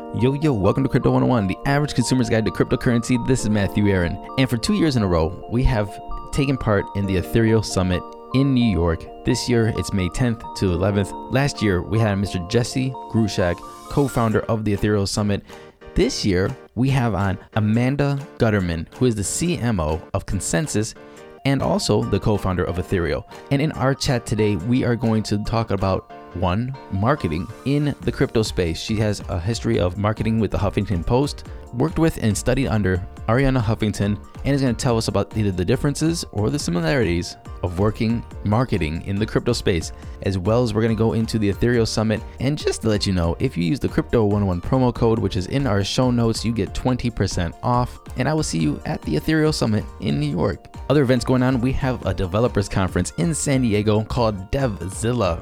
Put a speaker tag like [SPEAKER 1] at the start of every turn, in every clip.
[SPEAKER 1] Yo, welcome to Crypto 101, the average consumer's guide to cryptocurrency. This is Matthew Aaron. And for 2 years in a row, we have taken part in the Ethereal Summit in New York. This year, it's May 10th to 11th. Last year, we had Mr. Jesse Grushak, co-founder of the Ethereal Summit. This year, we have on Amanda Gutterman, who is the CMO of ConsenSys and also the co-founder of Ethereal. And in our chat today, we are going to talk about marketing in the crypto space. She has a history of marketing with the Huffington Post, worked with and studied under Arianna Huffington, and is going to tell us about either the differences or the similarities of working marketing in the crypto space, as well as we're going to go into the Ethereal Summit. And just to let you know, if you use the Crypto 101 promo code, which is in our show notes, you get 20% off. And I will see you at the Ethereal Summit in New York. Other events going on, we have a developers conference in San Diego called DevZilla,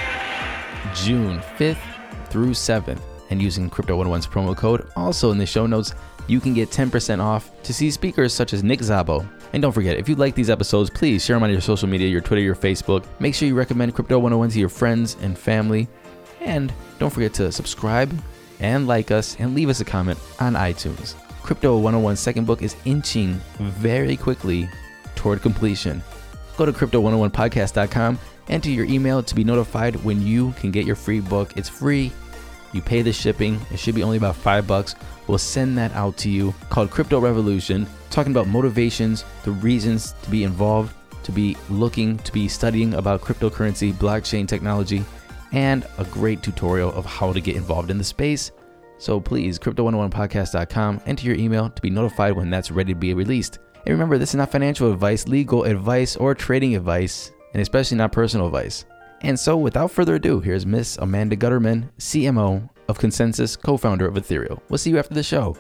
[SPEAKER 1] June 5th through 7th, and using Crypto 101's promo code, also in the show notes, you can get 10% off to see speakers such as Nick Szabo. And don't forget, if you like these episodes, please share them on your social media, your Twitter, your Facebook. Make sure you recommend Crypto 101 to your friends and family. And don't forget to subscribe and like us and leave us a comment on iTunes. Crypto 101's second book is inching very quickly toward completion. Go to crypto101podcast.com, enter your email to be notified when you can get your free book. It's free. You pay the shipping. It should be only about $5. We'll send that out to you, called Crypto Revolution, talking about motivations, the reasons to be involved, to be looking, to be studying about cryptocurrency, blockchain technology, and a great tutorial of how to get involved in the space. So please, crypto101podcast.com, enter your email to be notified when that's ready to be released. And remember, this is not financial advice, legal advice, or trading advice, and especially not personal advice. And so without further ado, here's Miss Amanda Gutterman, CMO of ConsenSys, co-founder of Ethereal. We'll see you after the show.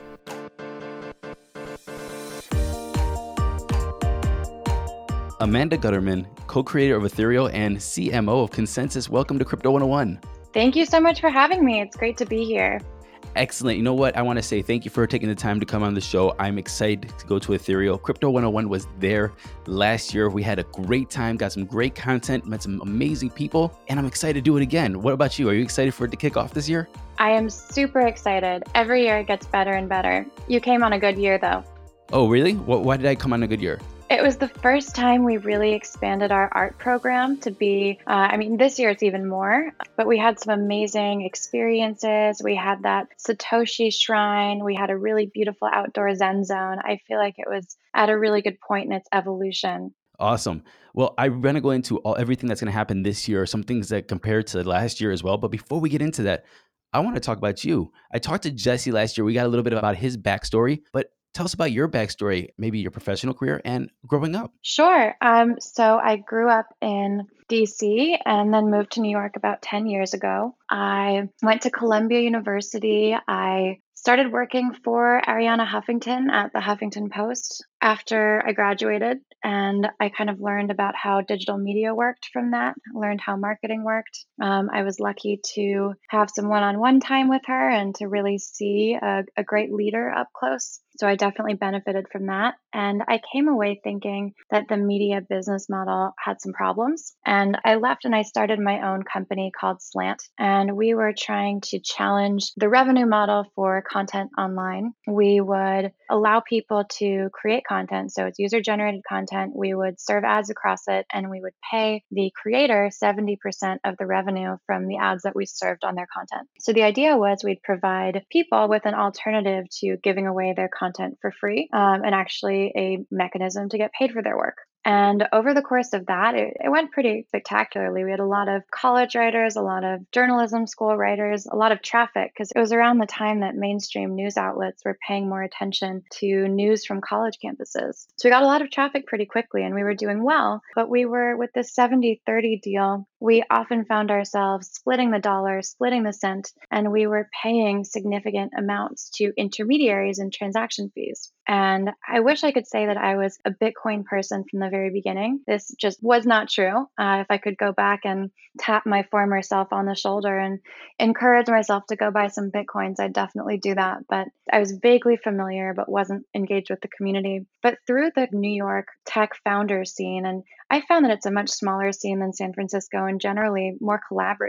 [SPEAKER 1] Amanda Gutterman, co-creator of Ethereal and CMO of ConsenSys. Welcome to Crypto 101.
[SPEAKER 2] Thank you so much for having me. It's great to be here.
[SPEAKER 1] Excellent. You know what? I want to say thank you for taking the time to come on the show. I'm excited to go to Ethereal. Crypto 101 was there last year. We had a great time, got some great content, met some amazing people, and I'm excited to do it again. What about you? Are you excited for it to kick off this year?
[SPEAKER 2] I am super excited. Every year it gets better and better. You came on a good year, though.
[SPEAKER 1] Oh, really? Why did I come on a good year?
[SPEAKER 2] It was the first time we really expanded our art program to be, this year it's even more, but we had some amazing experiences. We had that Satoshi shrine. We had a really beautiful outdoor Zen zone. I feel like it was at a really good point in its evolution.
[SPEAKER 1] Awesome. Well, I'm going to go into everything that's going to happen this year, some things that compared to last year as well. But before we get into that, I want to talk about you. I talked to Jesse last year. We got a little bit about his backstory, but tell us about your backstory, maybe your professional career and growing up.
[SPEAKER 2] Sure. So I grew up in DC and then moved to New York about 10 years ago. I went to Columbia University. I started working for Arianna Huffington at the Huffington Post after I graduated, and I kind of learned about how digital media worked from that, learned how marketing worked. I was lucky to have some one-on-one time with her and to really see a great leader up close. So I definitely benefited from that. And I came away thinking that the media business model had some problems. And I left and I started my own company called Slant. And we were trying to challenge the revenue model for content online. We would allow people to create content. So it's user-generated content. We would serve ads across it, and we would pay the creator 70% of the revenue from the ads that we served on their content. So the idea was we'd provide people with an alternative to giving away their content for free, and actually a mechanism to get paid for their work. And over the course of that, it went pretty spectacularly. We had a lot of college writers, a lot of journalism school writers, a lot of traffic, because it was around the time that mainstream news outlets were paying more attention to news from college campuses. So we got a lot of traffic pretty quickly, and we were doing well. But we were, with this 70-30 deal, we often found ourselves splitting the dollar, splitting the cent, and we were paying significant amounts to intermediaries and transaction fees. And I wish I could say that I was a Bitcoin person from the very beginning. This just was not true. If I could go back and tap my former self on the shoulder and encourage myself to go buy some Bitcoins, I'd definitely do that. But I was vaguely familiar, but wasn't engaged with the community. But through the New York tech founder scene, and I found that it's a much smaller scene than San Francisco and generally more collaborative.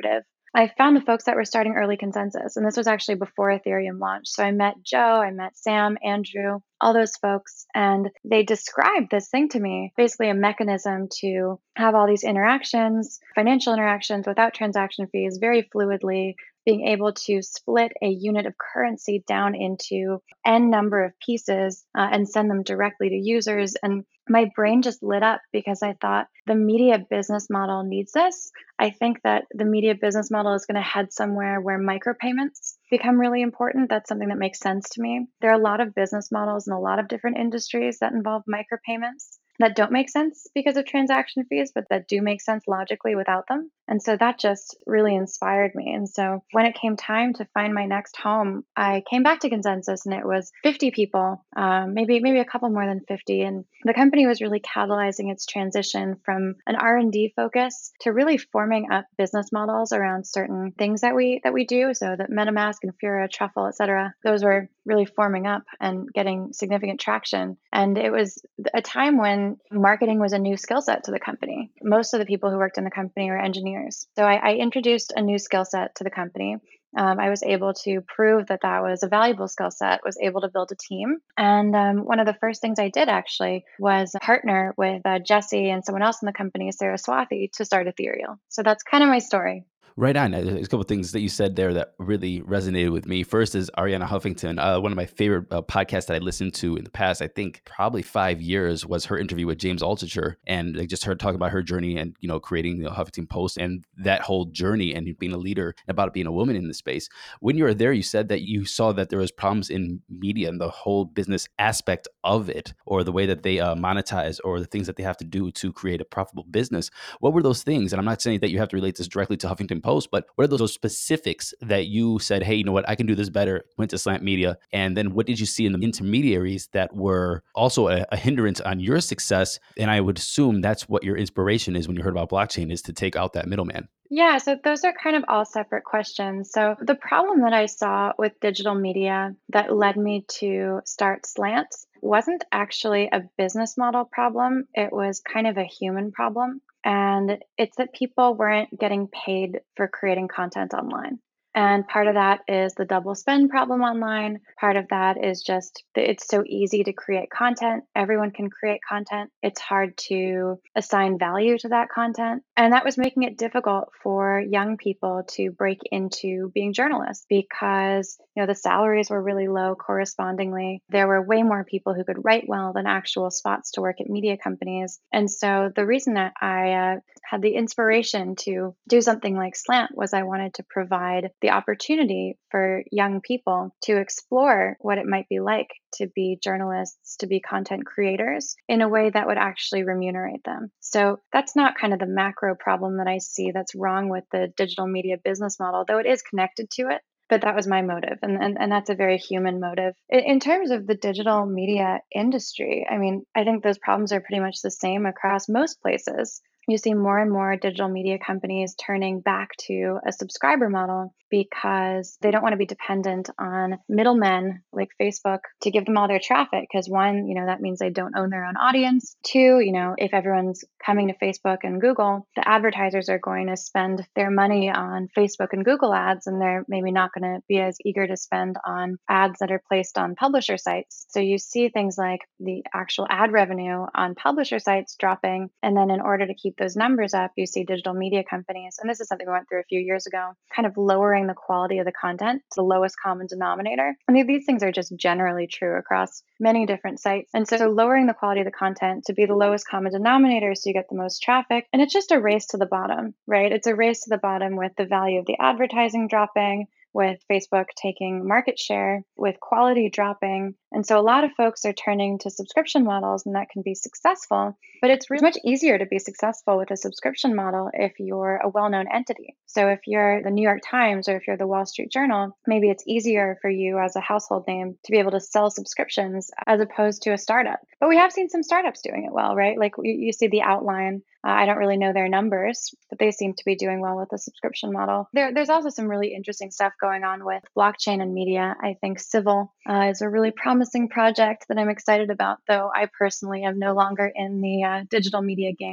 [SPEAKER 2] I found the folks that were starting early consensus, and this was actually before Ethereum launched. So I met Joe, I met Sam, Andrew, all those folks, and they described this thing to me, basically a mechanism to have all these interactions, financial interactions without transaction fees, very fluidly, being able to split a unit of currency down into n number of pieces and send them directly to users. And my brain just lit up because I thought the media business model needs this. I think that the media business model is going to head somewhere where micropayments become really important. That's something that makes sense to me. There are a lot of business models in a lot of different industries that involve micropayments that don't make sense because of transaction fees, but that do make sense logically without them. And so that just really inspired me. And so when it came time to find my next home, I came back to Consensus and it was 50 people, maybe a couple more than 50. And the company was really catalyzing its transition from an R&D focus to really forming up business models around certain things that we do. So that MetaMask and Fura, Truffle, et cetera, those were really forming up and getting significant traction. And it was a time when marketing was a new skill set to the company. Most of the people who worked in the company were engineers. So I introduced a new skill set to the company. I was able to prove that that was a valuable skill set, was able to build a team. And one of the first things I did actually was partner with Jesse and someone else in the company, Sarah Swathi, to start Ethereal. So that's kind of my story.
[SPEAKER 1] Right on. There's a couple of things that you said there that really resonated with me. First is Ariana Huffington. One of my favorite podcasts that I listened to in the past, I think probably 5 years, was her interview with James Altucher, and I just heard talk about her journey and creating the Huffington Post and that whole journey and being a leader, about being a woman in the space. When you were there, you said that you saw that there was problems in media and the whole business aspect of it, or the way that they monetize, or the things that they have to do to create a profitable business. What were those things? And I'm not saying that you have to relate this directly to Huffington Post, but what are those specifics that you said, hey, you know what, I can do this better, went to Slant Media? And then what did you see in the intermediaries that were also a hindrance on your success? And I would assume that's what your inspiration is when you heard about blockchain, is to take out that middleman.
[SPEAKER 2] Yeah, so those are kind of all separate questions. So the problem that I saw with digital media that led me to start Slants wasn't actually a business model problem. It was kind of a human problem. And it's that people weren't getting paid for creating content online. And part of that is the double spend problem online. Part of that is just that it's so easy to create content. Everyone can create content. It's hard to assign value to that content. And that was making it difficult for young people to break into being journalists because, the salaries were really low correspondingly. There were way more people who could write well than actual spots to work at media companies. And so the reason that I had the inspiration to do something like Slant was I wanted to provide the opportunity for young people to explore what it might be like to be journalists, to be content creators in a way that would actually remunerate them. So that's not kind of the macro problem that I see that's wrong with the digital media business model, though it is connected to it. But that was my motive. And that's a very human motive. In terms of the digital media industry, I mean, I think those problems are pretty much the same across most places. You see more and more digital media companies turning back to a subscriber model because they don't want to be dependent on middlemen like Facebook to give them all their traffic. Because one, that means they don't own their own audience. Two, if everyone's coming to Facebook and Google, the advertisers are going to spend their money on Facebook and Google ads, and they're maybe not going to be as eager to spend on ads that are placed on publisher sites. So you see things like the actual ad revenue on publisher sites dropping. And then in order to keep those numbers up, you see digital media companies, and this is something we went through a few years ago, kind of lowering the quality of the content to the lowest common denominator. And these things are just generally true across many different sites. And so lowering the quality of the content to be the lowest common denominator so you get the most traffic. And it's just a race to the bottom, right? It's a race to the bottom with the value of the advertising dropping, with Facebook taking market share, with quality dropping. And so a lot of folks are turning to subscription models, and that can be successful. But it's much easier to be successful with a subscription model if you're a well-known entity. So if you're the New York Times or if you're the Wall Street Journal, maybe it's easier for you as a household name to be able to sell subscriptions as opposed to a startup. But we have seen some startups doing it well, right? Like you see the Outline. I don't really know their numbers, but they seem to be doing well with the subscription model. There's also some really interesting stuff going on with blockchain and media. I think Civil is a really promising project that I'm excited about, though I personally am no longer in the digital media game.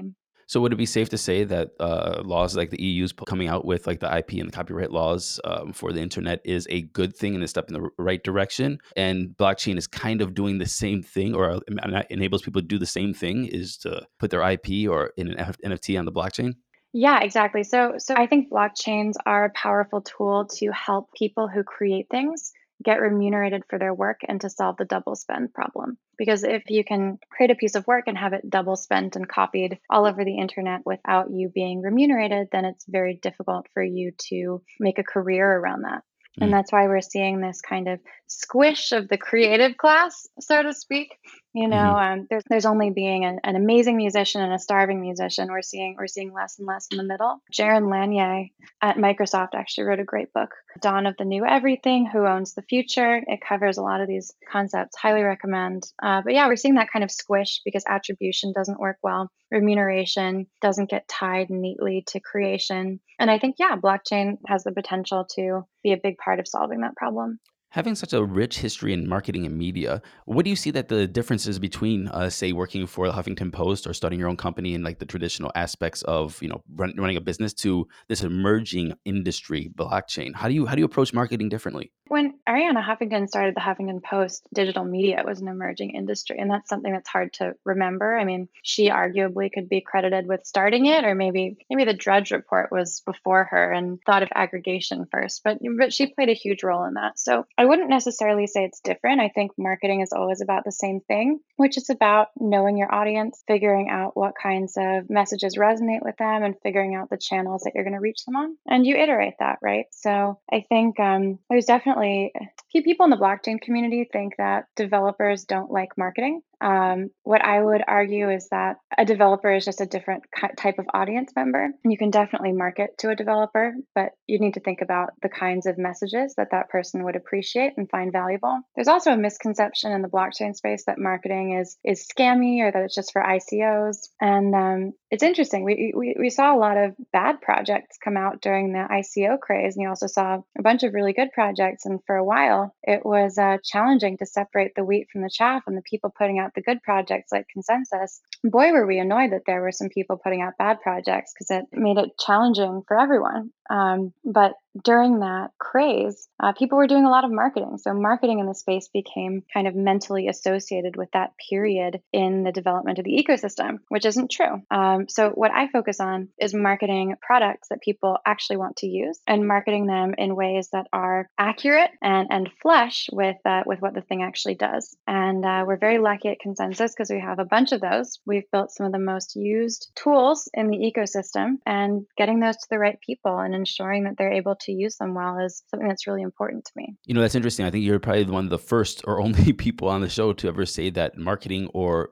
[SPEAKER 1] So would it be safe to say that laws like the EU's coming out with like the IP and the copyright laws for the internet is a good thing and a step in the right direction? And blockchain is kind of doing the same thing, or enables people to do the same thing, is to put their IP or in an NFT on the blockchain?
[SPEAKER 2] Yeah, exactly. So I think blockchains are a powerful tool to help people who create things get remunerated for their work and to solve the double spend problem. Because if you can create a piece of work and have it double spent and copied all over the internet without you being remunerated, then it's very difficult for you to make a career around that. And
[SPEAKER 1] Mm,
[SPEAKER 2] that's why we're seeing this kind of squish of the creative class, so to speak.
[SPEAKER 1] hmm
[SPEAKER 2] There's only being an amazing musician and a starving musician. We're seeing less and less in the middle. Jaron Lanier at Microsoft actually wrote a great book, Dawn of the New Everything: Who Owns the Future. It covers a lot of these concepts. Highly recommend. But yeah, we're seeing that kind of squish because attribution doesn't work well. Remuneration doesn't get tied neatly to creation. And I think, yeah, blockchain has the potential to be a big part of solving that problem.
[SPEAKER 1] Having such a rich history in marketing and media, what do you see that the differences between, say, working for the Huffington Post or starting your own company and like the traditional aspects of running a business to this emerging industry, blockchain? How do you approach marketing differently?
[SPEAKER 2] When Ariana Huffington started the Huffington Post, digital media was an emerging industry, and that's something that's hard to remember. I mean, she arguably could be credited with starting it, or maybe the Drudge Report was before her and thought of aggregation first, but she played a huge role in that. So I wouldn't necessarily say it's different. I think marketing is always about the same thing, which is about knowing your audience, figuring out what kinds of messages resonate with them, and figuring out the channels that you're going to reach them on, and you iterate that, right? So I think there's definitely people in the blockchain community think that developers don't like marketing. What I would argue is that a developer is just a different type of audience member. And you can definitely market to a developer, but you need to think about the kinds of messages that that person would appreciate and find valuable. There's also a misconception in the blockchain space that marketing is scammy or that it's just for ICOs. And it's interesting. We saw a lot of bad projects come out during the ICO craze, and you also saw a bunch of really good projects. And for a while, it was challenging to separate the wheat from the chaff, and the people putting out the good projects like Consensus. Boy, were we annoyed that there were some people putting out bad projects because it made it challenging for everyone. But during that craze, people were doing a lot of marketing. So marketing in the space became kind of mentally associated with that period in the development of the ecosystem, which isn't true. So what I focus on is marketing products that people actually want to use and marketing them in ways that are accurate and flush with what the thing actually does. And we're very lucky at Consensus because we have a bunch of those. We've built some of the most used tools in the ecosystem, and getting those to the right people and ensuring that they're able to use them well is something that's really important to me.
[SPEAKER 1] That's interesting. I think you're probably one of the first or only people on the show to ever say that marketing or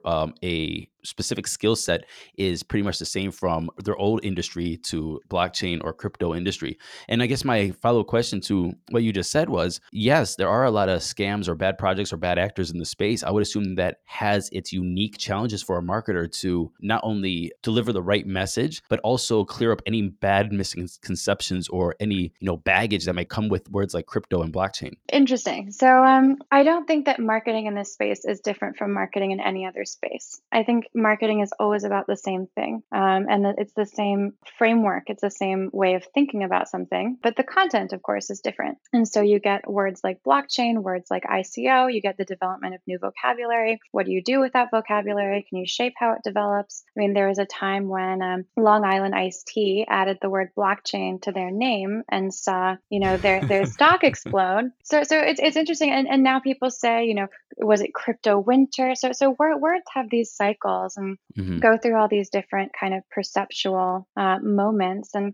[SPEAKER 1] a specific skill set is pretty much the same from their old industry to blockchain or crypto industry. And I guess my follow-up question to what you just said was, yes, there are a lot of scams or bad projects or bad actors in the space. I would assume that has its unique challenges for a marketer to not only deliver the right message, but also clear up any bad misconceptions or any, baggage that might come with words like crypto and blockchain.
[SPEAKER 2] Interesting. So I don't think that marketing in this space is different from marketing in any other space. I think marketing is always about the same thing, and that it's the same framework. It's the same way of thinking about something, but the content, of course, is different. And so you get words like blockchain, words like ICO. You get the development of new vocabulary. What do you do with that vocabulary? Can you shape how it develops? I mean, there was a time when Long Island Iced Tea added the word blockchain to their name and saw, their stock explode. So it's interesting, and now people say, was it crypto winter? So words have these cycles and
[SPEAKER 1] hmm
[SPEAKER 2] go through all these different kind of perceptual moments. And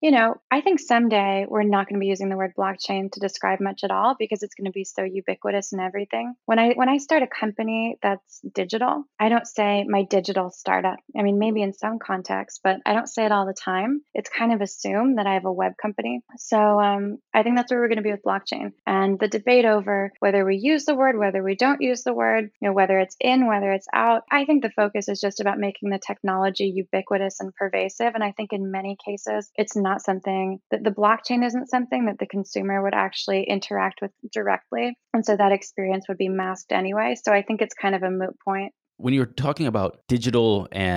[SPEAKER 2] I think someday we're not going to be using the word blockchain to describe much at all because it's going to be so ubiquitous in everything. When I start a company that's digital, I don't say my digital startup. I mean, maybe in some contexts, but I don't say it all the time. It's kind of assumed that I have a web company. So I think that's where we're going to be with blockchain. And the debate over whether we use the word, whether we don't use the word, whether it's in, whether it's out, I think the focus is just about making the technology ubiquitous and pervasive. And I think in many cases, it's not something that the blockchain isn't something that the consumer would actually interact with directly. And so that experience would be masked anyway. So I think it's kind of a moot point.
[SPEAKER 1] When you're talking about digital and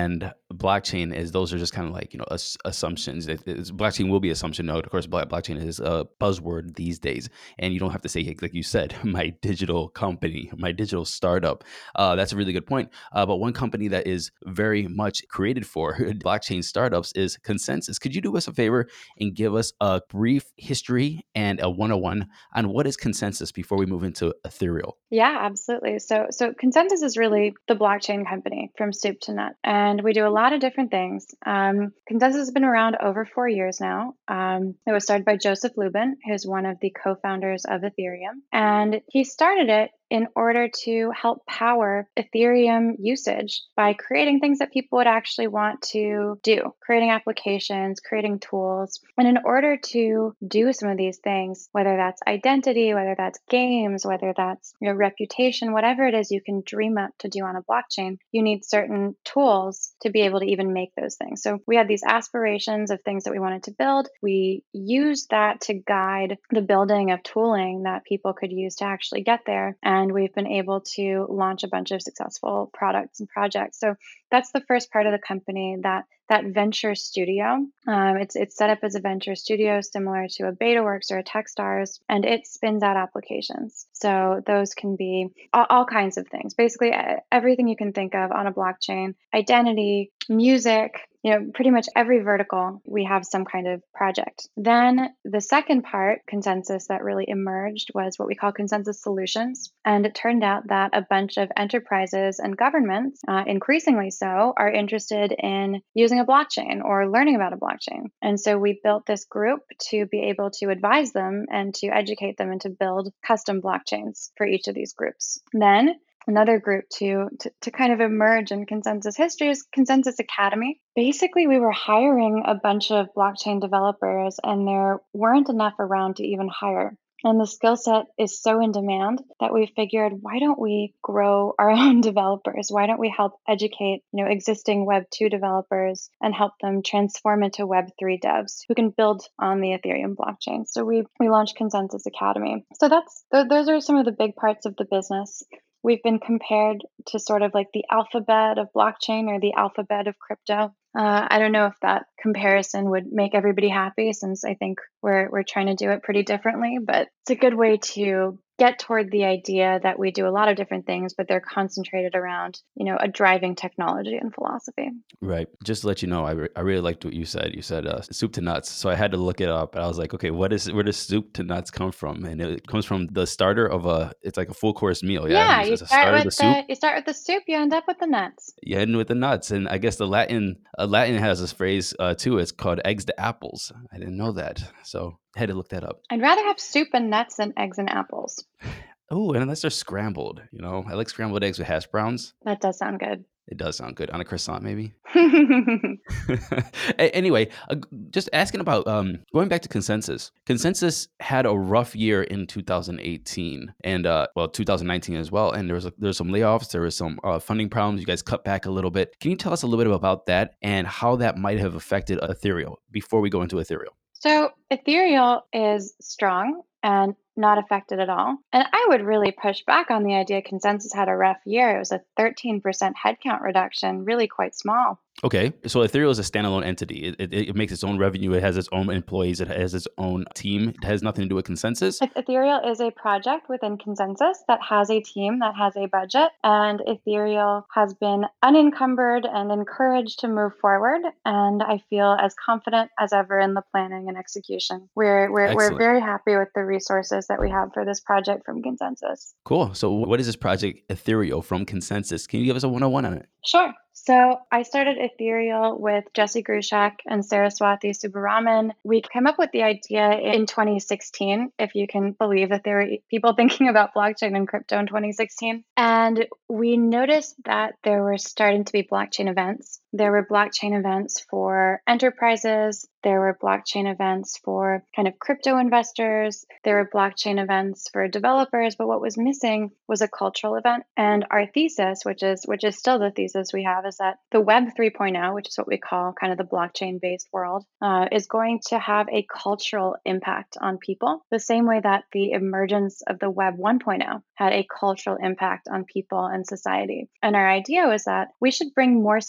[SPEAKER 1] blockchain is those are just kind of like, assumptions. Blockchain will be assumption. No, of course, blockchain is a buzzword these days. And you don't have to say, like you said, my digital company, my digital startup. That's a really good point. But one company that is very much created for blockchain startups is Consensus. Could you do us a favor and give us a brief history and a 101 on what is Consensus before we move into Ethereal?
[SPEAKER 2] Yeah, absolutely. So Consensus is really the blockchain company from soup to nut, and we do a lot of different things. Consensus has been around over 4 years now. It was started by Joseph Lubin, who's one of the co-founders of Ethereum, and he started it in order to help power Ethereum usage by creating things that people would actually want to do, creating applications, creating tools. And in order to do some of these things, whether that's identity, whether that's games, whether that's reputation, whatever it is you can dream up to do on a blockchain, you need certain tools to be able to even make those things. So we had these aspirations of things that we wanted to build. We used that to guide the building of tooling that people could use to actually get there. And we've been able to launch a bunch of successful products and projects. So that's the first part of the company, that venture studio. It's set up as a venture studio similar to a BetaWorks or a Techstars, and it spins out applications. So those can be all kinds of things, basically everything you can think of on a blockchain: identity, music, pretty much every vertical, we have some kind of project. Then the second part, Consensus, that really emerged was what we call Consensus Solutions. And it turned out that a bunch of enterprises and governments, increasingly so, are interested in using a blockchain or learning about a blockchain. And so we built this group to be able to advise them and to educate them and to build custom blockchains for each of these groups. Then another group to kind of emerge in Consensus history is Consensus Academy. Basically, we were hiring a bunch of blockchain developers, and there weren't enough around to even hire. And the skill set is so in demand that we figured, why don't we grow our own developers? Why don't we help educate, existing Web 2 developers and help them transform into Web 3 devs who can build on the Ethereum blockchain? So we launched Consensus Academy. So those are some of the big parts of the business. We've been compared to sort of like the alphabet of blockchain or the alphabet of crypto. I don't know if that comparison would make everybody happy, since I think we're trying to do it pretty differently, but it's a good way to get toward the idea that we do a lot of different things, but they're concentrated around, a driving technology and philosophy.
[SPEAKER 1] Right. Just to let you know, I really liked what you said. You said soup to nuts. So I had to look it up. And I was like, okay, where does soup to nuts come from? And it comes from the starter of it's like a full course meal. Yeah.
[SPEAKER 2] Yeah,
[SPEAKER 1] You says a starter of the soup.
[SPEAKER 2] you start with the soup, you end up with the nuts.
[SPEAKER 1] You end with the nuts. And I guess the Latin has this phrase too. It's called eggs to apples. I didn't know that. So I had to look that up.
[SPEAKER 2] I'd rather have soup and nuts than eggs and apples.
[SPEAKER 1] Oh, and unless they're scrambled, I like scrambled eggs with hash browns.
[SPEAKER 2] That does sound good.
[SPEAKER 1] It does sound good on a croissant, maybe. Anyway, just asking about going back to Consensus. Consensus had a rough year in 2018 and 2019 as well. And there was some layoffs. There was some funding problems. You guys cut back a little bit. Can you tell us a little bit about that and how that might have affected Ethereal before we go into Ethereal?
[SPEAKER 2] So Ethereal is strong and not affected at all. And I would really push back on the idea Consensus had a rough year. It was a 13% headcount reduction, really quite small.
[SPEAKER 1] Okay, so Ethereal is a standalone entity. It makes its own revenue. It has its own employees. It has its own team. It has nothing to do with Consensus.
[SPEAKER 2] Ethereal is a project within Consensus that has a team, that has a budget, and Ethereal has been unencumbered and encouraged to move forward. And I feel as confident as ever in the planning and execution. We're very happy with the resources that we have for this project from Consensus.
[SPEAKER 1] Cool. So what is this project Ethereal from Consensus? Can you give us a 101 on it?
[SPEAKER 2] Sure. So I started Ethereal with Jesse Grushak and Saraswati Subbaraman. We came up with the idea in 2016, if you can believe that there were people thinking about blockchain and crypto in 2016. And we noticed that there were starting to be blockchain events. There were blockchain events for enterprises. There were blockchain events for kind of crypto investors. There were blockchain events for developers. But what was missing was a cultural event. And our thesis, which is still the thesis we have, is that the Web 3.0, which is what we call kind of the blockchain-based world, is going to have a cultural impact on people, the same way that the emergence of the Web 1.0 had a cultural impact on people and society. And our idea was that we should bring more stakeholders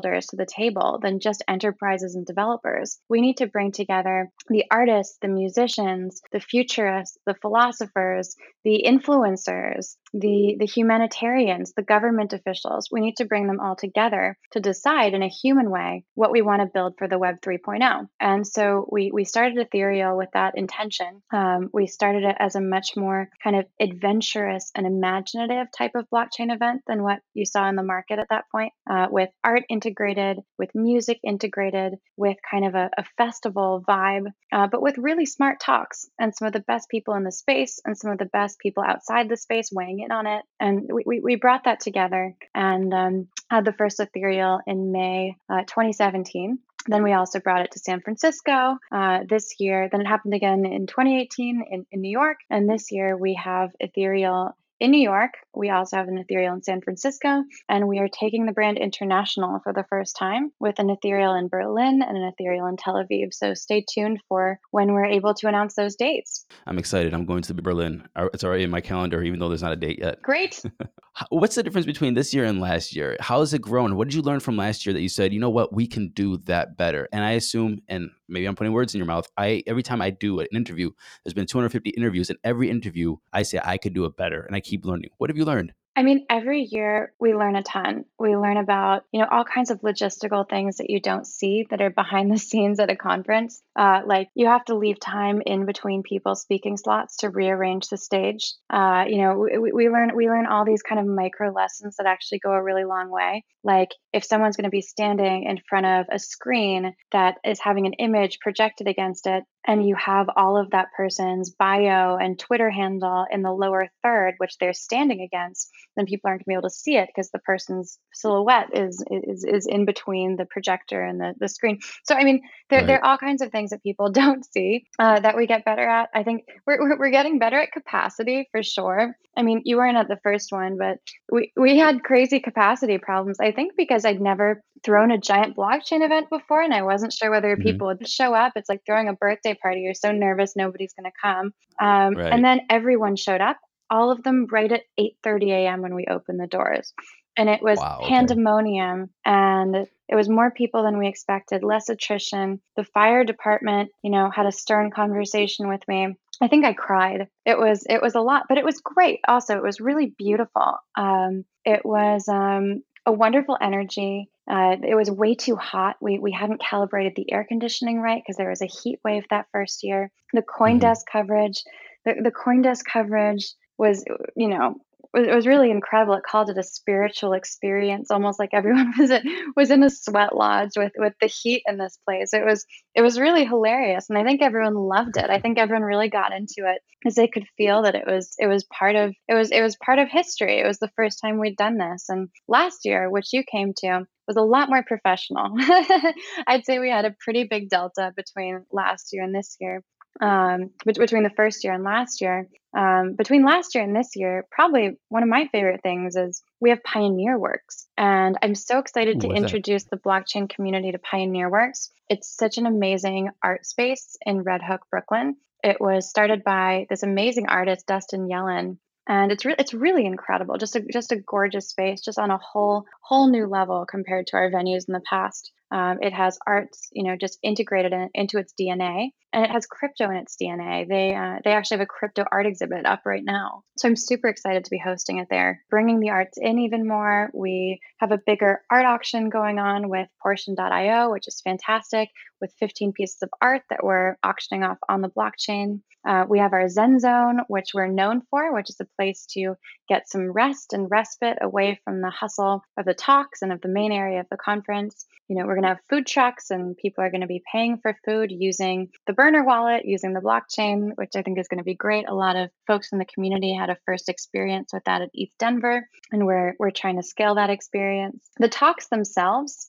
[SPEAKER 2] stakeholders to the table than just enterprises and developers. We need to bring together the artists, the musicians, the futurists, the philosophers, the influencers, the humanitarians, the government officials. We need to bring them all together to decide in a human way what we want to build for the Web 3.0. And so we started Ethereal with that intention. We started it as a much more kind of adventurous and imaginative type of blockchain event than what you saw in the market at that point, with art integrated, with music integrated, with kind of a festival vibe, but with really smart talks and some of the best people in the space and some of the best people outside the space weighing in on it. And we brought that together and had the first Ethereal in May 2017. Then we also brought it to San Francisco this year. Then it happened again in 2018 in New York. And this year we have Ethereal in New York. We also have an Ethereal in San Francisco. And we are taking the brand international for the first time with an Ethereal in Berlin and an Ethereal in Tel Aviv. So stay tuned for when we're able to announce those dates.
[SPEAKER 1] I'm excited. I'm going to Berlin. It's already in my calendar, even though there's not a date yet.
[SPEAKER 2] Great.
[SPEAKER 1] What's the difference between this year and last year? How has it grown? What did you learn from last year that you said, you know what, we can do that better? And I assume, and maybe I'm putting words in your mouth, every time I do an interview, there's been 250 interviews, and every interview I say I could do it better, and I keep learning. What have you learned?
[SPEAKER 2] I mean, every year we learn a ton. We learn about, all kinds of logistical things that you don't see that are behind the scenes at a conference. Like you have to leave time in between people's speaking slots to rearrange the stage. We learn all these kind of micro lessons that actually go a really long way. Like if someone's going to be standing in front of a screen that is having an image projected against it, and you have all of that person's bio and Twitter handle in the lower third, which they're standing against, then people aren't going to be able to see it because the person's silhouette is in between the projector and the screen. So, I mean, there are all kinds of things that people don't see that we get better at. I think we're getting better at capacity for sure. I mean, you weren't at the first one, but we had crazy capacity problems. I think because I'd never thrown a giant blockchain event before and I wasn't sure whether people would show up. It's like throwing a birthday party. You're so nervous nobody's going to come. And then everyone showed up, all of them right at 8:30 a.m. when we opened the doors. And it was pandemonium, and it was more people than we expected, less attrition. The fire department, had a stern conversation with me. I think I cried. It was a lot, but it was great. Also, it was really beautiful. It was a wonderful energy. It was way too hot. We hadn't calibrated the air conditioning right because there was a heat wave that first year. The CoinDesk coverage, the CoinDesk coverage was, it was really incredible. It called it a spiritual experience, almost like everyone was in a sweat lodge with the heat in this place. It was really hilarious, and I think everyone loved it. I think everyone really got into it because they could feel that it was part of history. It was the first time we'd done this, and last year, which you came to, was a lot more professional. I'd say we had a pretty big delta between last year and this year. Between the first year and last year. Between last year and this year, probably one of my favorite things is we have Pioneer Works. And I'm so excited to introduce the blockchain community to Pioneer Works. It's such an amazing art space in Red Hook, Brooklyn. It was started by this amazing artist, Dustin Yellen. And it's really incredible. Just a gorgeous space, just on a whole new level compared to our venues in the past. It has arts, just integrated into its DNA, and it has crypto in its DNA. They actually have a crypto art exhibit up right now. So I'm super excited to be hosting it there, bringing the arts in even more. We have a bigger art auction going on with Portion.io, which is fantastic, with 15 pieces of art that we're auctioning off on the blockchain. We have our Zen Zone, which we're known for, which is a place to get some rest and respite away from the hustle of the talks and of the main area of the conference. We're going to have food trucks, and people are going to be paying for food using the Burner wallet, using the blockchain, which I think is going to be great. A lot of folks in the community had a first experience with that at ETH Denver, and we're trying to scale that experience. The talks themselves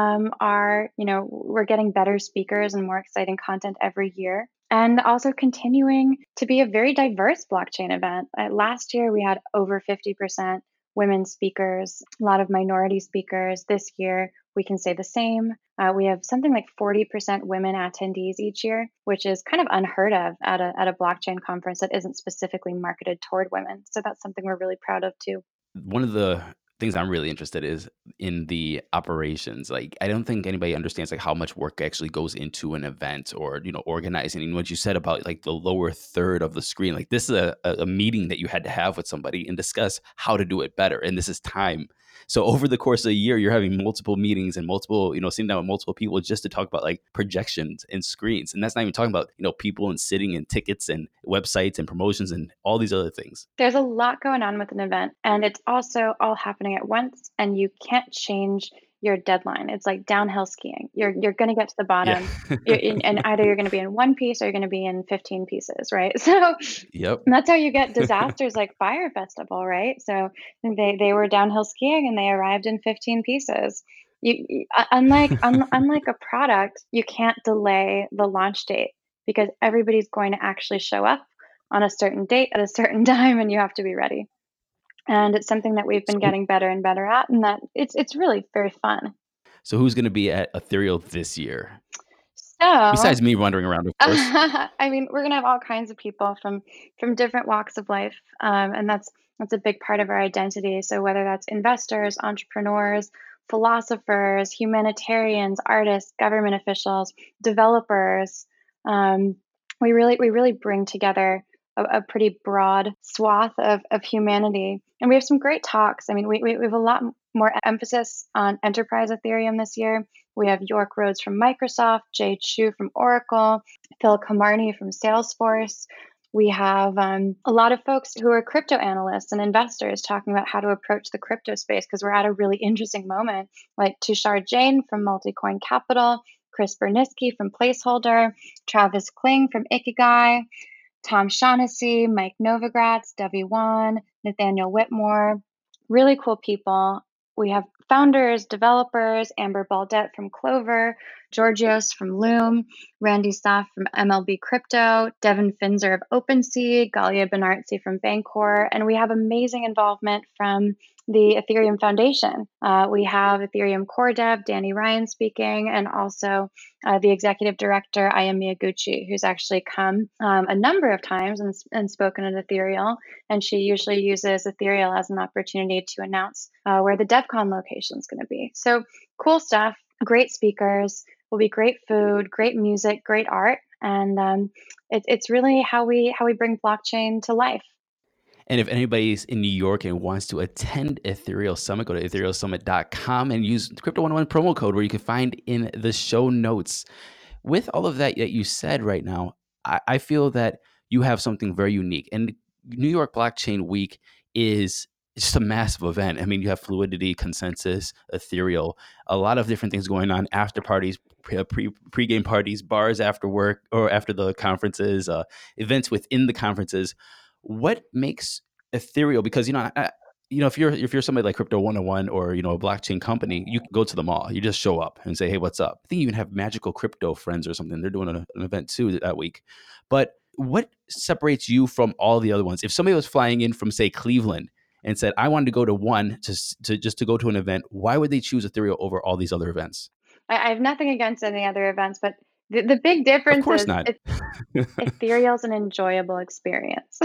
[SPEAKER 2] we're getting better speakers and more exciting content every year. And also continuing to be a very diverse blockchain event. Last year, we had over 50% women speakers, a lot of minority speakers. This year, we can say the same. We have something like 40% women attendees each year, which is kind of unheard of at a blockchain conference that isn't specifically marketed toward women. So that's something we're really proud of too.
[SPEAKER 1] One of the things I'm really interested is in the operations. Like, I don't think anybody understands like how much work actually goes into an event or, organizing. And what you said about like the lower third of the screen, like this is a meeting that you had to have with somebody and discuss how to do it better. And this is time. So over the course of a year, you're having multiple meetings and multiple, sitting down with multiple people just to talk about like projections and screens. And that's not even talking about, people and sitting and tickets and websites and promotions and all these other things.
[SPEAKER 2] There's a lot going on with an event, and it's also all happening at once, and you can't change your deadline. It's like downhill skiing. You're going to get to the
[SPEAKER 1] Yeah.
[SPEAKER 2] bottom, and either you're going to be in one piece or you're going to be in 15 pieces, right? So
[SPEAKER 1] Yep.
[SPEAKER 2] that's how you get disasters like Fire Festival, right? So they were downhill skiing and they arrived in 15 pieces. Unlike a product, you can't delay the launch date because everybody's going to actually show up on a certain date at a certain time, and you have to be ready. And it's something that we've been
[SPEAKER 1] So,
[SPEAKER 2] getting better and better at, and that it's really very fun.
[SPEAKER 1] so who's going to be at Ethereal this year?
[SPEAKER 2] So
[SPEAKER 1] Besides me wandering around, of course.
[SPEAKER 2] I mean, we're gonna have all kinds of people from different walks of life, and that's a big part of our identity. So whether that's investors, entrepreneurs, philosophers, humanitarians, artists, government officials, developers, um, we really bring together a pretty broad swath of humanity, and we have some great talks. I mean, we have a lot more emphasis on enterprise Ethereum this year. We have York Rhodes from Microsoft, Jay Chu from Oracle, Phil Kamarni from Salesforce. We have a lot of folks who are crypto analysts and investors talking about how to approach the crypto space because we're at a really interesting moment, like Tushar Jain from Multicoin Capital, Chris Berniski from Placeholder, Travis Kling from Ikigai, Tom Shaughnessy, Mike Novogratz, Debbie Wan, Nathaniel Whitmore, really cool people. We have founders, developers, Amber Baldet from Clover, Georgios from Loom, Randy Staff from MLB Crypto, Devin Finzer of OpenSea, Galia Benartzi from Bancor, and we have amazing involvement from the Ethereum Foundation. We have Ethereum core dev, Danny Ryan speaking, and also the executive director, Aya Miyaguchi, who's actually come a number of times and spoken at Ethereal. And she usually uses Ethereal as an opportunity to announce where the DevCon location is going to be. So cool stuff, great speakers, will be great food, great music, great art. And it's really how we bring blockchain to life.
[SPEAKER 1] And if anybody's in New York and wants to attend Ethereal Summit, go to etherealsummit.com and use Crypto 101 promo code where you can find in the show notes. With all of that you said right now, I feel that you have something very unique. And New York Blockchain Week is just a massive event. I mean, you have Fluidity, Consensus, Ethereal, a lot of different things going on, after parties, pre-game parties, bars after work or after the conferences, events within the conferences. What makes Ethereal? Because if you're somebody like Crypto 101 or a blockchain company, you can go to the mall. You just show up and say, "Hey, what's up?" I think you even have Magical Crypto Friends or something. They're doing an event too that week. But what separates you from all the other ones? If somebody was flying in from, say, Cleveland and said, "I wanted to go to one to just to go to an event," why would they choose Ethereal over all these other events?
[SPEAKER 2] I have nothing against any other events, but the big
[SPEAKER 1] Of
[SPEAKER 2] difference
[SPEAKER 1] course
[SPEAKER 2] is
[SPEAKER 1] not.
[SPEAKER 2] Ethereal is an enjoyable experience.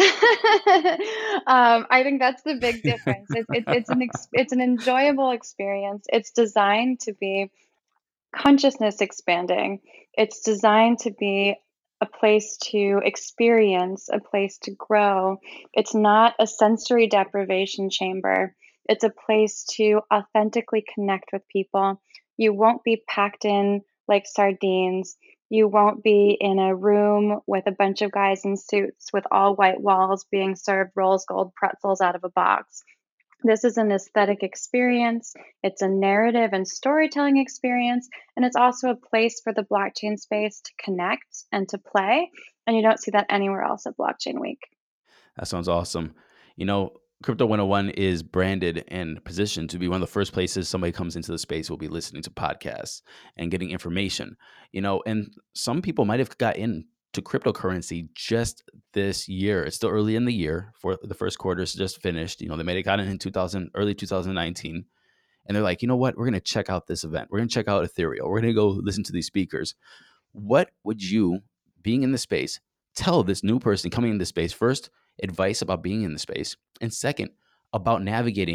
[SPEAKER 2] I think that's the big difference. It's an enjoyable experience. It's designed to be consciousness expanding. It's designed to be a place to experience, a place to grow. It's not a sensory deprivation chamber. It's a place to authentically connect with people. You won't be packed in like sardines. You won't be in a room with a bunch of guys in suits with all white walls being served Rolls Gold pretzels out of a box. This is an aesthetic experience, it's a narrative and storytelling experience, and it's also a place for the blockchain space to connect and to play. And you don't see that anywhere else at Blockchain Week.
[SPEAKER 1] That sounds awesome. Crypto 101 is branded and positioned to be one of the first places somebody comes into the space will be listening to podcasts and getting information. And some people might have got into cryptocurrency just this year. It's still early in the year for the first quarter is just finished. They might have gotten in early 2019. And they're like, you know what? We're going to check out this event. We're going to check out Ethereal. We're going to go listen to these speakers. What would you, being in the space, tell this new person coming in the space? First, advice about being in the space, and second, about navigating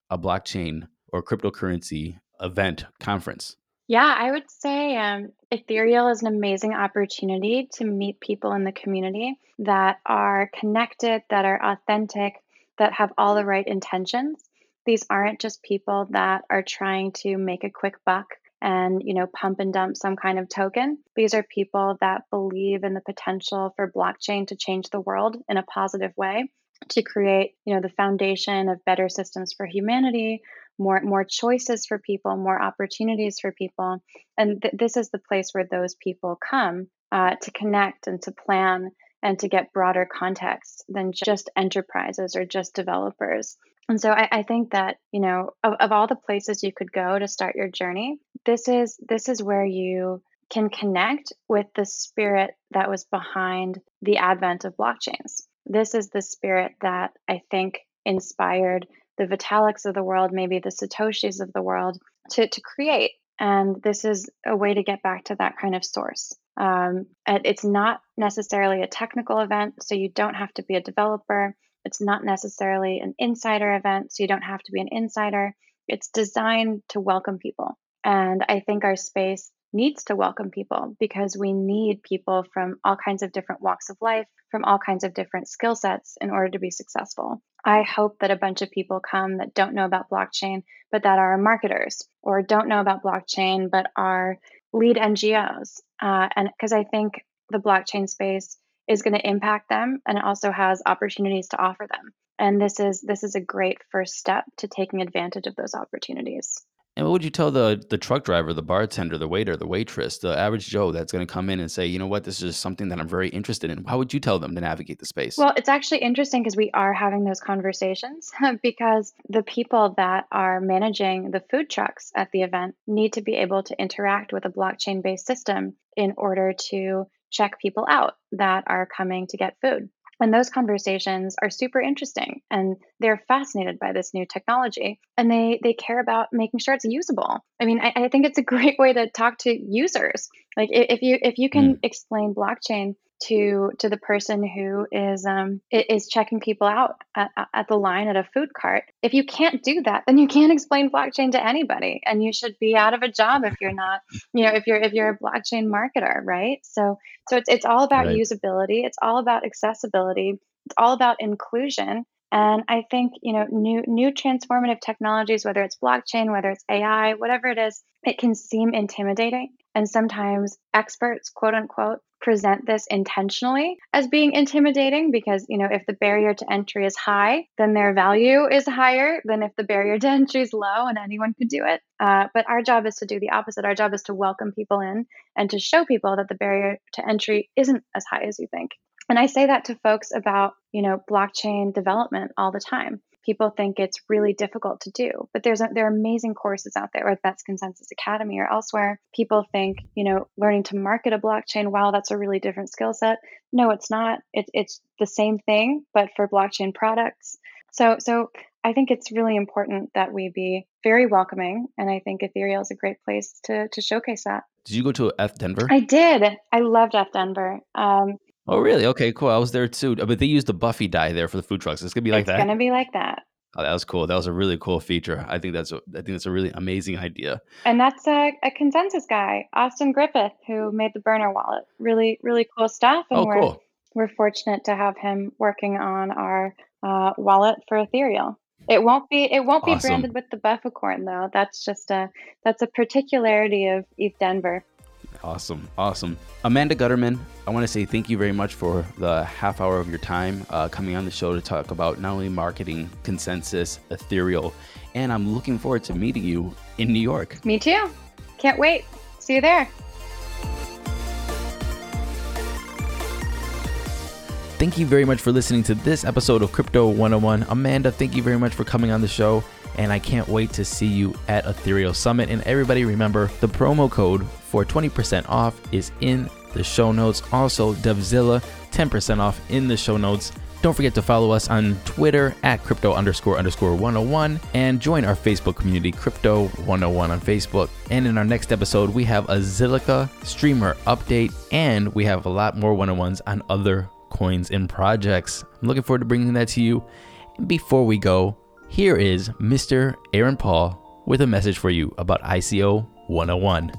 [SPEAKER 1] a blockchain or cryptocurrency event conference?
[SPEAKER 2] Yeah, I would say Ethereal is an amazing opportunity to meet people in the community that are connected, that are authentic, that have all the right intentions. These aren't just people that are trying to make a quick buck and, pump and dump some kind of token. These are people that believe in the potential for blockchain to change the world in a positive way, to create, the foundation of better systems for humanity, more choices for people, more opportunities for people. And this is the place where those people come to connect and to plan and to get broader context than just enterprises or just developers. And so I think that, of all the places you could go to start your journey, this is where you can connect with the spirit that was behind the advent of blockchains. This is the spirit that I think inspired the Vitaliks of the world, maybe the Satoshis of the world, to create. And this is a way to get back to that kind of source. And it's not necessarily a technical event, so you don't have to be a developer. It's not necessarily an insider event, so you don't have to be an insider. It's designed to welcome people. And I think our space needs to welcome people because we need people from all kinds of different walks of life, from all kinds of different skill sets in order to be successful. I hope that a bunch of people come that don't know about blockchain, but that are marketers, or don't know about blockchain, but are lead NGOs. And because I think the blockchain space is going to impact them, and it also has opportunities to offer them. And this is a great first step to taking advantage of those opportunities.
[SPEAKER 1] And what would you tell the truck driver, the bartender, the waiter, the waitress, the average Joe that's going to come in and say, you know what, this is something that I'm very interested in? How would you tell them to navigate the space?
[SPEAKER 2] Well, it's actually interesting because we are having those conversations because the people that are managing the food trucks at the event need to be able to interact with a blockchain based system in order to check people out that are coming to get food. And those conversations are super interesting and they're fascinated by this new technology and they care about making sure it's usable. I mean, I think it's a great way to talk to users. Like if you can explain blockchain to the person who is checking people out at the line at a food cart. If you can't do that, then you can't explain blockchain to anybody, and you should be out of a job if you're not, if you're a blockchain marketer, right? So it's all about
[SPEAKER 1] Right.
[SPEAKER 2] usability. It's all about accessibility. It's all about inclusion. And I think, new transformative technologies, whether it's blockchain, whether it's AI, whatever it is, it can seem intimidating. And sometimes experts, quote unquote, present this intentionally as being intimidating because, if the barrier to entry is high, then their value is higher than if the barrier to entry is low and anyone could do it. But our job is to do the opposite. Our job is to welcome people in and to show people that the barrier to entry isn't as high as you think. And I say that to folks about, blockchain development all the time. People think it's really difficult to do, but there are amazing courses out there, whether that's Consensus Academy or elsewhere. People think, learning to market a blockchain, wow, that's a really different skill set. No, it's not. It's the same thing, but for blockchain products. So I think it's really important that we be very welcoming, and I think Ethereal is a great place to showcase that.
[SPEAKER 1] Did you go to F Denver?
[SPEAKER 2] I did. I loved F Denver.
[SPEAKER 1] Oh, really? Okay, cool. I was there too. But they used the Buffy dye there for the food trucks. It's gonna be like
[SPEAKER 2] It's
[SPEAKER 1] that.
[SPEAKER 2] gonna be like that.
[SPEAKER 1] Oh, that was cool. That was a really cool feature. I think that's a really amazing idea.
[SPEAKER 2] And that's a consensus guy, Austin Griffith, who made the burner wallet. Really, really cool stuff. And
[SPEAKER 1] Oh,
[SPEAKER 2] we're
[SPEAKER 1] cool.
[SPEAKER 2] we're fortunate to have him working on our wallet for Ethereal. It won't be
[SPEAKER 1] Awesome.
[SPEAKER 2] branded with the Bufficorn though. That's a particularity of ETH Denver.
[SPEAKER 1] Awesome. Awesome. Amanda Gutterman, I want to say thank you very much for the half hour of your time coming on the show to talk about not only marketing, Consensus, Ethereal, and I'm looking forward to meeting you in New York.
[SPEAKER 2] Me too. Can't wait. See you there.
[SPEAKER 1] Thank you very much for listening to this episode of Crypto 101. Amanda, thank you very much for coming on the show. And I can't wait to see you at Ethereal Summit. And everybody remember, the promo code for 20% off is in the show notes. Also, Devzilla, 10% off in the show notes. Don't forget to follow us on Twitter at crypto__101 and join our Facebook community, Crypto 101 on Facebook. And in our next episode, we have a Zilliqa streamer update, and we have a lot more 101s on other coins and projects. I'm looking forward to bringing that to you. And before we go, Here is Mr. Aaron Paul with a message for you about ICO 101.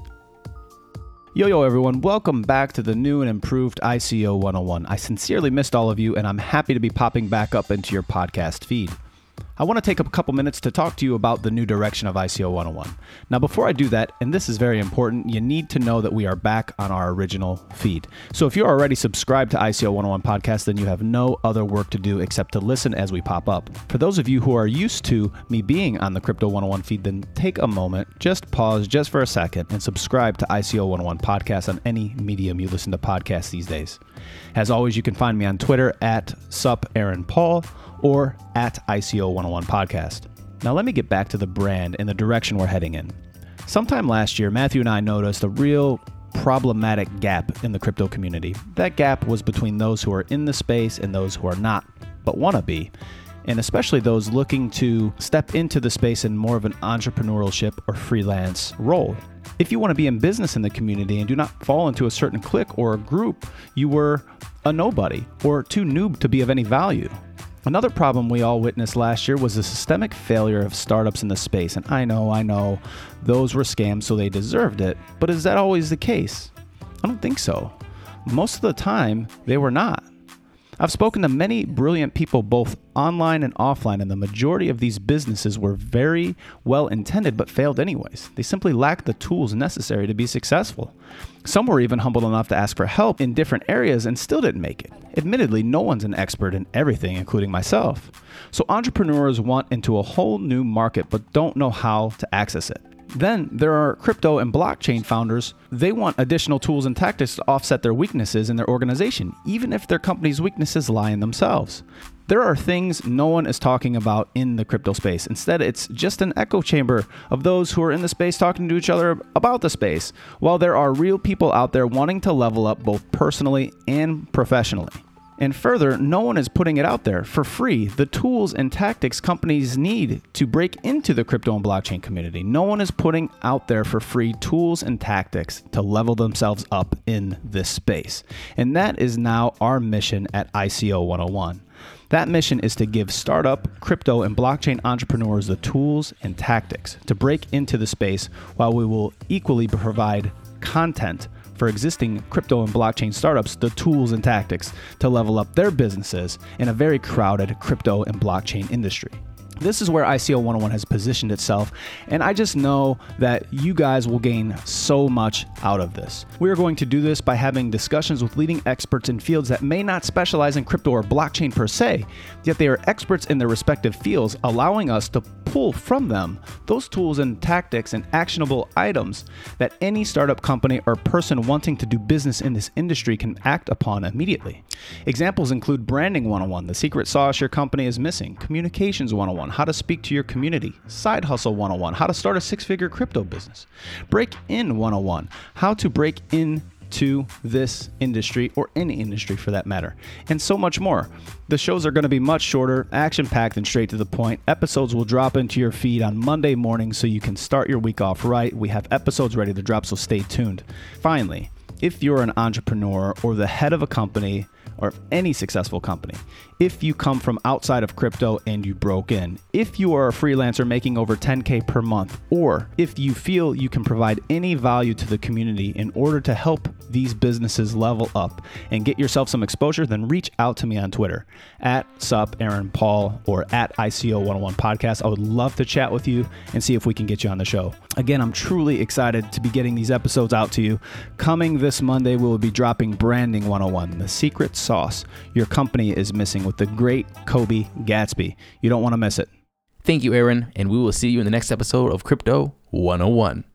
[SPEAKER 3] Yo, everyone. Welcome back to the new and improved ICO 101. I sincerely missed all of you, and I'm happy to be popping back up into your podcast feed. I want to take a couple minutes to talk to you about the new direction of ICO 101. Now, before I do that, and this is very important, you need to know that we are back on our original feed. So if you're already subscribed to ICO 101 podcast, then you have no other work to do except to listen as we pop up. For those of you who are used to me being on the Crypto 101 feed, then take a moment, just pause just for a second, and subscribe to ICO 101 podcast on any medium you listen to podcasts these days. As always, you can find me on Twitter at @SupAaronPaul or at ICO 101 podcast. Now let me get back to the brand and the direction we're heading in. Sometime last year, Matthew and I noticed a real problematic gap in the crypto community. That gap was between those who are in the space and those who are not, but want to be, and especially those looking to step into the space in more of an entrepreneurship or freelance role. If you want to be in business in the community and do not fall into a certain clique or a group, you were a nobody or too noob to be of any value. Another problem we all witnessed last year was the systemic failure of startups in the space. And I know, those were scams, so they deserved it. But is that always the case? I don't think so. Most of the time, they were not. I've spoken to many brilliant people both online and offline, and the majority of these businesses were very well intended but failed anyways. They simply lacked the tools necessary to be successful. Some were even humble enough to ask for help in different areas and still didn't make it. Admittedly, no one's an expert in everything, including myself. So entrepreneurs want into a whole new market but don't know how to access it. Then there are crypto and blockchain founders. They want additional tools and tactics to offset their weaknesses in their organization, even if their company's weaknesses lie in themselves. There are things no one is talking about in the crypto space. Instead, it's just an echo chamber of those who are in the space talking to each other about the space, while there are real people out there wanting to level up both personally and professionally. And further, no one is putting it out there for free, the tools and tactics companies need to break into the crypto and blockchain community. No one is putting out there for free tools and tactics to level themselves up in this space. And that is now our mission at ICO 101. That mission is to give startup, crypto, and blockchain entrepreneurs the tools and tactics to break into the space, while we will equally provide content for existing crypto and blockchain startups the tools and tactics to level up their businesses in a very crowded crypto and blockchain industry. This is where ICO 101 has positioned itself, and I just know that you guys will gain so much out of this. We are going to do this by having discussions with leading experts in fields that may not specialize in crypto or blockchain per se, yet they are experts in their respective fields, allowing us to pull from them those tools and tactics and actionable items that any startup company or person wanting to do business in this industry can act upon immediately. Examples include branding 101, the secret sauce your company is missing, communications 101, how to speak to your community, side hustle 101, how to start a six-figure crypto business, break in 101, how to break into this industry or any industry for that matter, and so much more. The shows are going to be much shorter, action-packed, and straight to the point. Episodes will drop into your feed on Monday morning so you can start your week off right. We have episodes ready to drop, so stay tuned. Finally, if you're an entrepreneur or the head of a company or any successful company, if you come from outside of crypto and you broke in, if you are a freelancer making over 10K per month, or if you feel you can provide any value to the community in order to help these businesses level up and get yourself some exposure, then reach out to me on Twitter at @SupAaronPaul or at ICO 101 podcast. I would love to chat with you and see if we can get you on the show. Again, I'm truly excited to be getting these episodes out to you. Coming this Monday, we will be dropping Branding 101, the secret sauce your company is missing, with the great Kobe Gatsby. You don't want to miss it.
[SPEAKER 1] Thank you, Aaron, and we will see you in the next episode of Crypto 101.